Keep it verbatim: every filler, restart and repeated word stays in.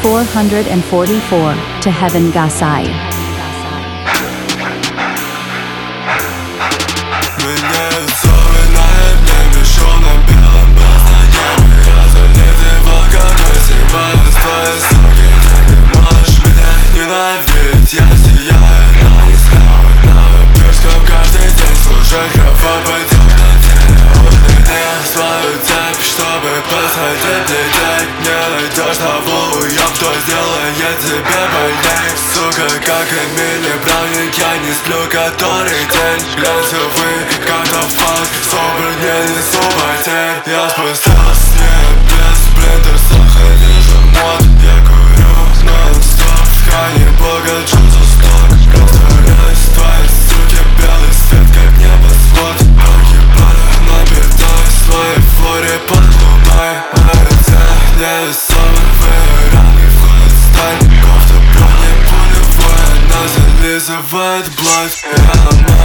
four hundred forty-four, To Heaven Gasai. Сделает тебе больней, сука, как Эмили Браун. Я не сплю который день. Глянцевый катафалк, собран не несу потерь. Я спустился с небес, в блинтерсах и вижу мод. Я курю нон-стоп, в ткани пугачу за сток. Растворяюсь в твоей суке, белый свет, как небосвод. Погибаю, напитаюсь в твоей флоре под луной. На лице невесомый выранный входит сталь. Кофта брони пулевая, она зализывает блядь. Я ломаю